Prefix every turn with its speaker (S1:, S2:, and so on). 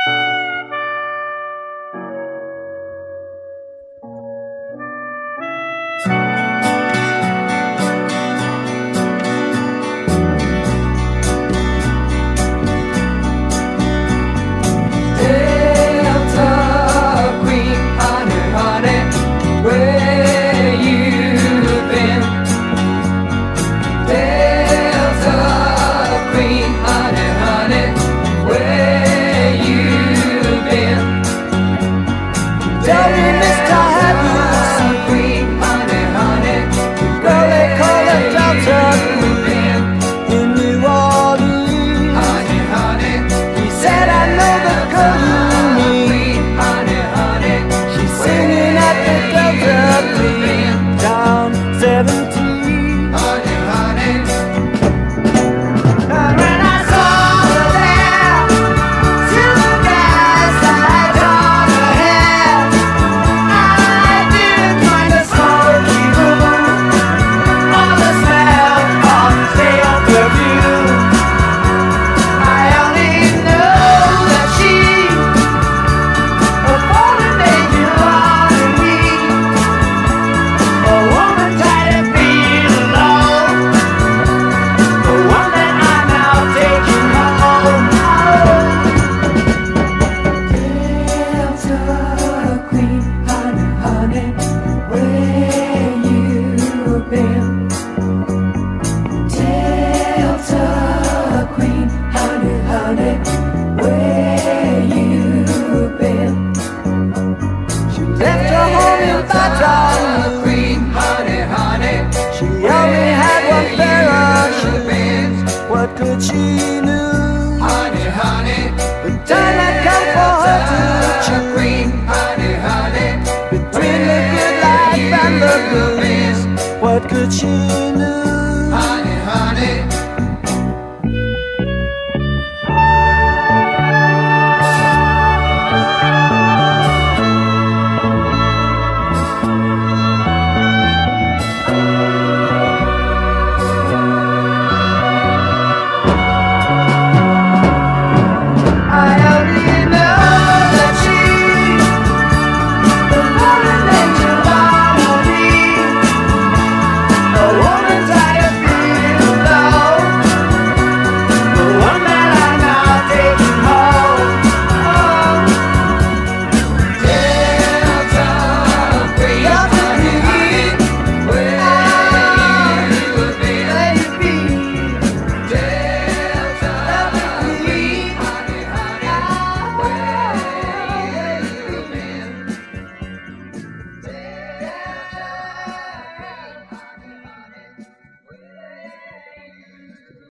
S1: Tell me, Mr. Have you seen Queen, honey, honey, girl they call it Delta Queen in New Orleans? Honey, honey, he said I know the girl you mean. Honey, honey, she's singing at the Delta Queen down 17. Honey, honey. And when I saw her there, silver gas light on her hair, I didn't mind the smoky room or the smell of stale perfume. I only know that she's a fallen angel on me, a woman tired of being alone, the one that I'm now taking home. Delta Queen, honey, honey, where you been? Delta Queen, honey, honey, where you been? She left her home in Baton Queen, honey, honey, she only had one pair of shoes. What could she do? Honey, honey, the time had come for her to choose. Queen, honey, honey, between the good life and the blues. What could she do?